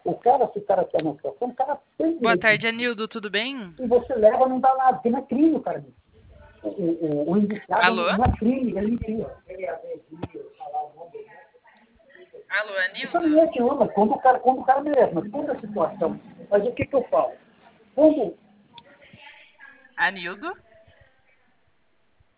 se o cara quer uma situação, o cara tem que... Boa tarde, Anildo, tudo bem? E você leva, não dá nada, porque não é crime o cara. O indiciado Alô? não é crime, ele inicia. Alô, Isso não é Anildo? que ama, quando o cara merece, mas quando a situação... Mas o que eu falo? Quando Anildo?